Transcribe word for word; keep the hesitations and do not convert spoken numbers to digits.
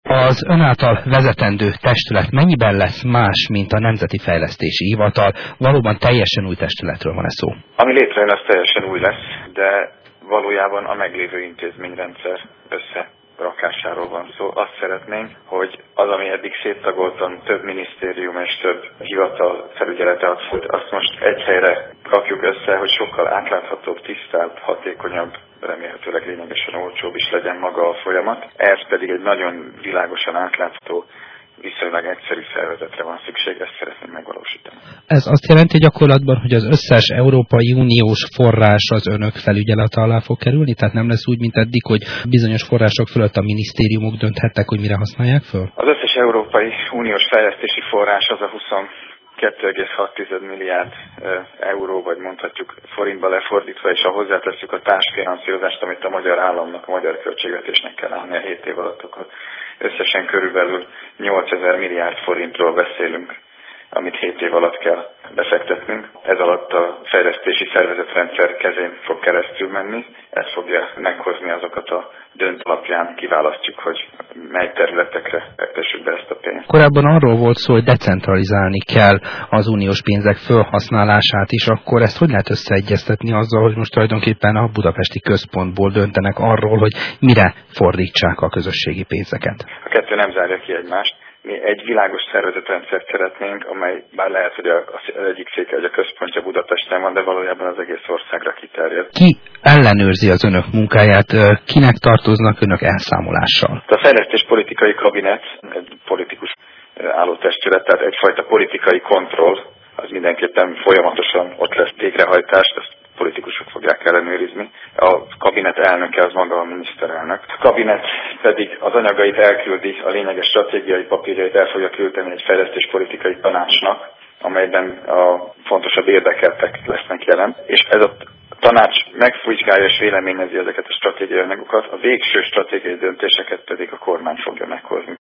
Az ön által vezetendő testület mennyiben lesz más, mint a Nemzeti Fejlesztési Hivatal? Valóban teljesen új testületről van-e szó? Ami létrejön, az teljesen új lesz, de valójában a meglévő intézményrendszer összerakásáról van szó. Azt szeretnénk, hogy az, ami eddig széttagoltan több minisztérium és több hivatal felügyelete ad, azt most egy helyre kapjuk össze, hogy sokkal átláthatóbb, tisztább, hatékonyabb, remélhetőleg lényegesen olcsóbb is legyen maga a folyamat. Ez pedig egy nagyon világosan átlátható, viszonylag egyszerű szervezetre van szükség, ezt szeretném megvalósítani. Ez azt jelenti gyakorlatban, hogy az összes Európai Uniós forrás az önök felügyelete alá fog kerülni? Tehát nem lesz úgy, mint eddig, hogy bizonyos források fölött a minisztériumok dönthettek, hogy mire használják föl? Az összes Európai Uniós fejlesztési forrás az a huszonkettő egész hat milliárd euró, vagy mondhatjuk forintba lefordítva, és ha hozzáteszük a társfinanszírozást, amit a magyar államnak, a magyar költségvetésnek kell állni a hét év alatt, akkor összesen körülbelül nyolcezer milliárd forintról beszélünk, amit hét év alatt kell befektetnünk. Ez alatt a fejlesztési szervezetrendszer kezén fog keresztül menni. Ez fogja meghozni azokat a dönt alapján, kiválasztjuk, hogy mely területekre fektessük be ezt a pénzt. Korábban arról volt szó, hogy decentralizálni kell az uniós pénzek felhasználását is, akkor ezt hogy lehet összeegyeztetni azzal, hogy most tulajdonképpen a budapesti központból döntenek arról, hogy mire fordítsák a közösségi pénzeket? A kettő nem zárja ki egymást. Mi egy világos szervezetrendszert szeretnénk, amely bár lehet, hogy az egyik széke, hogy a központja Budapesten van, de valójában az egész országra kiterjed. Ki ellenőrzi az önök munkáját, kinek tartoznak önök elszámolással? A fejlesztéspolitikai kabinet egy politikus állótestület, tehát egyfajta politikai kontroll, az mindenképpen folyamatosan ott lesz végrehajtás, ezt politikusok fogják ellenőrizni. A kabinet elnöke az maga a miniszterelnök. A kabinet pedig az anyagait elküldi, a lényeges stratégiai papírjait el fogja küldeni egy fejlesztéspolitikai tanácsnak, amelyben a fontosabb érdekeltek lesznek jelen. És ez a tanács megvizsgálja és véleményezi ezeket a stratégiai anyagokat, a végső stratégiai döntéseket pedig a kormány fogja meghozni.